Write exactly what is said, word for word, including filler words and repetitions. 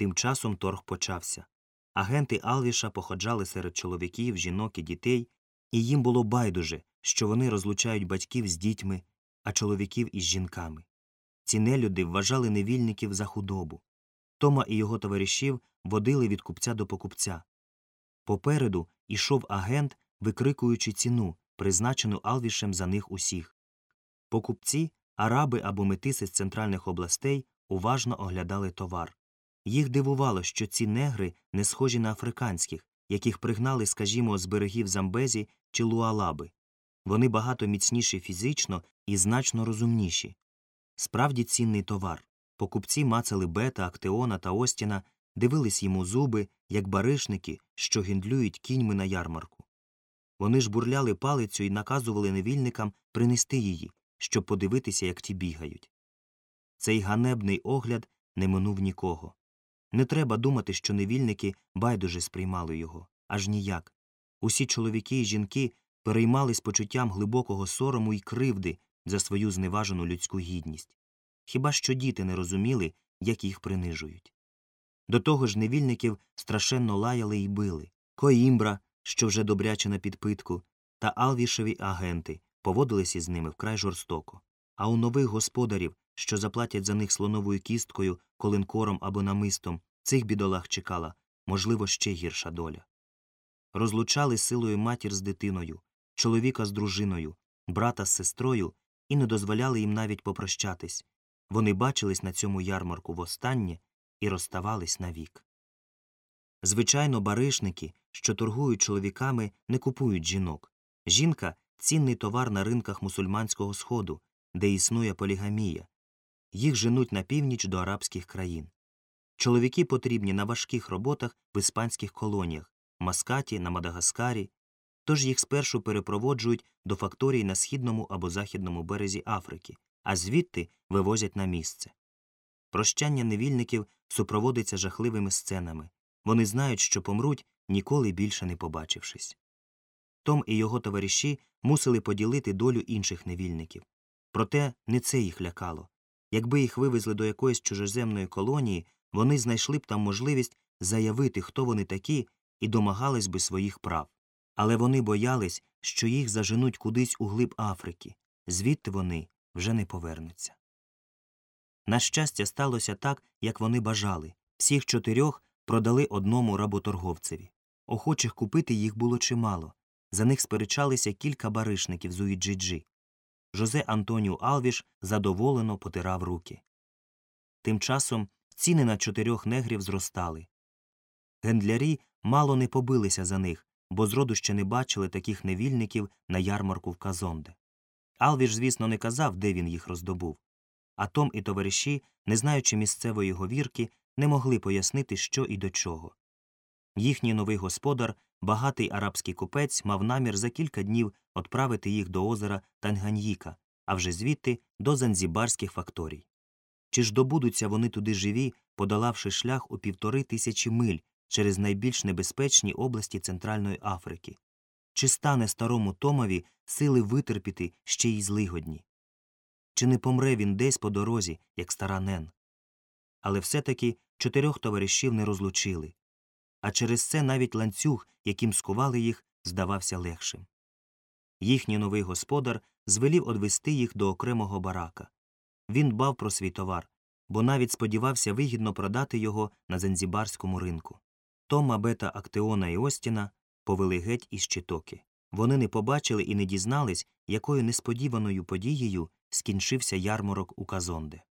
Тим часом торг почався. Агенти Алвіша походжали серед чоловіків, жінок і дітей, і їм було байдуже, що вони розлучають батьків з дітьми, а чоловіків із жінками. Ці нелюди вважали невільників за худобу. Тома і його товаришів водили від купця до покупця. Попереду ішов агент, викрикуючи ціну, призначену Алвішем за них усіх. Покупці, араби або метиси з центральних областей, уважно оглядали товар. Їх дивувало, що ці негри не схожі на африканських, яких пригнали, скажімо, з берегів Замбезі чи Луалаби. Вони багато міцніші фізично і значно розумніші. Справді цінний товар. Покупці мацали Бета, Актеона та Остіна, дивились йому зуби, як баришники, що гендлюють кіньми на ярмарку. Вони ж бурляли палицю і наказували невільникам принести її, щоб подивитися, як ті бігають. Цей ганебний огляд не минув нікого. Не треба думати, що невільники байдуже сприймали його. Аж ніяк. Усі чоловіки і жінки переймались почуттям глибокого сорому і кривди за свою зневажену людську гідність. Хіба що діти не розуміли, як їх принижують. До того ж невільників страшенно лаяли і били. Коїмбра, що вже добряче на підпитку, та Алвішеві агенти поводились із ними вкрай жорстоко. А у нових господарів, що заплатять за них слоновою кісткою, коленкором або намистом, цих бідолах чекала, можливо, ще гірша доля. Розлучали силою матір з дитиною, чоловіка з дружиною, брата з сестрою і не дозволяли їм навіть попрощатись. Вони бачились на цьому ярмарку востаннє і розставались навік. Звичайно, баришники, що торгують чоловіками, не купують жінок. Жінка – цінний товар на ринках мусульманського Сходу, де існує полігамія. Їх женуть на північ до арабських країн. Чоловіки потрібні на важких роботах в іспанських колоніях, Маскаті, на Мадагаскарі, тож їх спершу перепроводжують до факторій на східному або західному березі Африки, а звідти вивозять на місце. Прощання невільників супроводиться жахливими сценами. Вони знають, що помруть, ніколи більше не побачившись. Том і його товариші мусили поділити долю інших невільників. Проте не це їх лякало. Якби їх вивезли до якоїсь чужоземної колонії, вони знайшли б там можливість заявити, хто вони такі, і домагались би своїх прав. Але вони боялись, що їх заженуть кудись у глиб Африки. Звідти вони вже не повернуться. На щастя, сталося так, як вони бажали. Всіх чотирьох продали одному работорговцеві. Охочих купити їх було чимало. За них сперечалися кілька баришників з Уїджиджі. Жозе Антоніу Алвіш задоволено потирав руки. Тим часом ціни на чотирьох негрів зростали. Гендлярі мало не побилися за них, бо зроду ще не бачили таких невільників на ярмарку в Казонде. Алвіш, звісно, не казав, де він їх роздобув. А Том і товариші, не знаючи місцевої говірки, не могли пояснити, що і до чого. Їхній новий господар, багатий арабський купець, мав намір за кілька днів відправити їх до озера Танганьїка, а вже звідти до занзібарських факторій. Чи ж добудуться вони туди живі, подолавши шлях у півтори тисячі миль через найбільш небезпечні області Центральної Африки? Чи стане старому Томові сили витерпіти ще й злигодні? Чи не помре він десь по дорозі, як стара Нен? Але все-таки чотирьох товаришів не розлучили. А через це навіть ланцюг, яким скували їх, здавався легшим. Їхній новий господар звелів одвести їх до окремого барака. Він дбав про свій товар, бо навіть сподівався вигідно продати його на занзібарському ринку. Тома, Бета, Актеона і Остіна повели геть із Читоки. Вони не побачили і не дізнались, якою несподіваною подією скінчився ярмарок у Казонде.